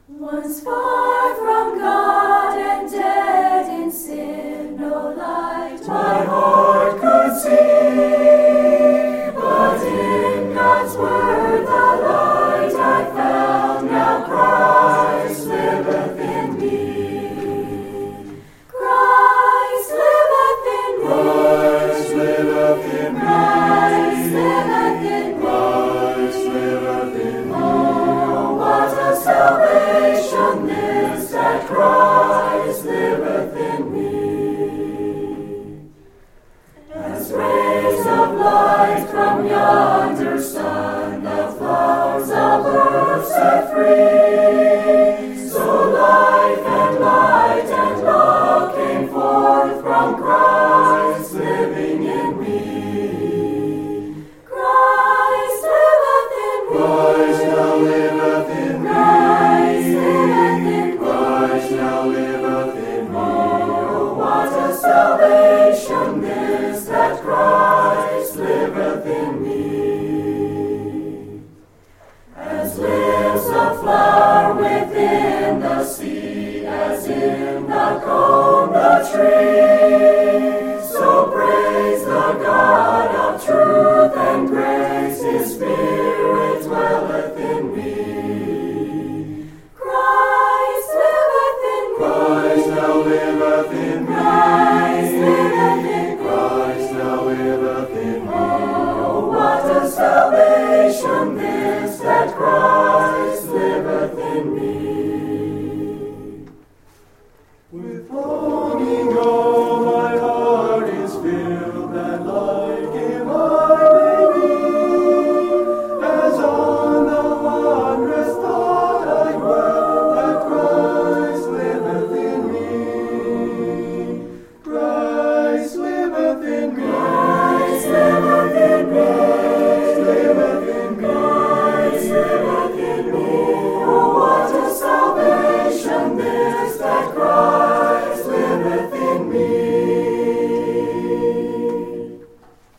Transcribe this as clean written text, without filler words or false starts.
Once far from God and dead in sin, no light my heart could see, but in God's word the light I found. Now Christ liveth in me. Christ liveth in me. Christ liveth in me. Christ liveth in me. Christ liveth in me. Oh, what a salvation this, that Christ liveth in me. As rays of light from yonder sun the flowers of earth set free, so life and light and love came forth from Christ living in me. Christ liveth in me. Christ now liveth in me. Christ liveth in me. Christ now liveth in me. Oh, what a salvation this, that Christ liveth in me. As lives a flower within the sea, as in the cone the tree, so praise the God of truth and grace, His Spirit dwelleth in me. Christ liveth in me. Christ now liveth in me. Christ liveth in me. Christ now liveth in me. Oh, what a salvation this, that Christ liveth in me.